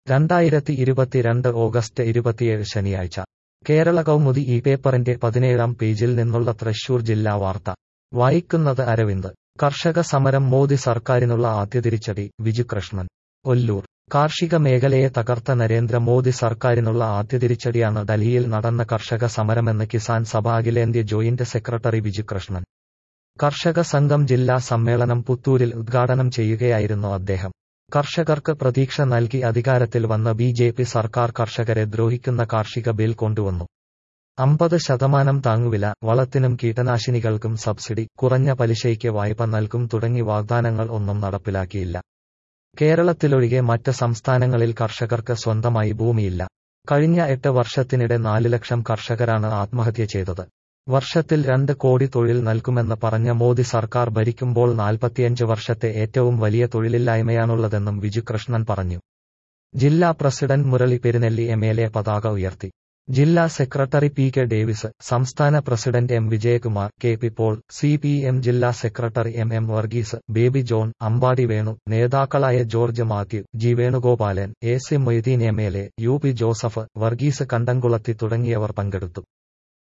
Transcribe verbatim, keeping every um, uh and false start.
രണ്ടായിരത്തി ഇരുപത്തിരണ്ട് ഓഗസ്റ്റ് ഇരുപത്തിയേഴ് ശനിയാഴ്ച കേരള കൗമുദി ഈ പേപ്പറിന്റെ പതിനേഴാം പേജിൽ നിന്നുള്ള തൃശൂർ ജില്ലാ വാർത്ത വായിക്കുന്നത് അരവിന്ദ്. കർഷക സമരം മോദി സർക്കാരിനുള്ള ആദ്യ തിരിച്ചടി, വിജുകൃഷ്ണൻ. ഒല്ലൂർ. കാർഷിക മേഖലയെ തകർത്ത നരേന്ദ്ര മോദി സർക്കാരിനുള്ള ആദ്യ തിരിച്ചടിയാണ് ഡൽഹിയിൽ നടന്ന കർഷക സമരമെന്ന് കിസാൻ സഭ അഖിലേന്ത്യാ ജോയിന്റ് സെക്രട്ടറി വിജുകൃഷ്ണൻ. കർഷക സംഘം ജില്ലാ സമ്മേളനം പുത്തൂരിൽ ഉദ്ഘാടനം ചെയ്യുകയായിരുന്നു അദ്ദേഹം. കർഷകർക്ക് പ്രതീക്ഷ നൽകി അധികാരത്തിൽ വന്ന ബി ജെ പി സർക്കാർ കർഷകരെ ദ്രോഹിക്കുന്ന കാർഷിക ബിൽ കൊണ്ടുവന്നു. അമ്പത് ശതമാനം താങ്ങുവില, വളത്തിനും കീടനാശിനികൾക്കും സബ്സിഡി, കുറഞ്ഞ പലിശയ്ക്ക് വായ്പ നൽകും തുടങ്ങി വാഗ്ദാനങ്ങൾ ഒന്നും നടപ്പിലാക്കിയില്ല. കേരളത്തിലൊഴികെ മറ്റ് സംസ്ഥാനങ്ങളിൽ കർഷകർക്ക് സ്വന്തമായി ഭൂമിയില്ല. കഴിഞ്ഞ എട്ട് വർഷത്തിനിടെ നാല് ലക്ഷം കർഷകരാണ് ആത്മഹത്യ ചെയ്തത്. വർഷത്തിൽ രണ്ട് കോടി തൊഴിൽ നൽകുമെന്ന് പറഞ്ഞ മോദി സർക്കാർ ഭരിക്കുമ്പോൾ നാൽപ്പത്തിയഞ്ച് വർഷത്തെ ഏറ്റവും വലിയ തൊഴിലില്ലായ്മയാണുള്ളതെന്നും വിജുകൃഷ്ണൻ പറഞ്ഞു. ജില്ലാ president Murali Perunnelli M L A പതാക ഉയർത്തി. ജില്ലാ സെക്രട്ടറി പി കെ ഡേവിസ്, സംസ്ഥാന president M Vijayakumar, K P Paul, C P M ജില്ലാ secretary M M Varghese, Baby John, Ambadi Venu, നേതാക്കളായ George Mathew, G Venugopalan, A C Moideen M L A, U P Joseph, Varghese Kandamkulathi തുടങ്ങിയവർ പങ്കെടുത്തു.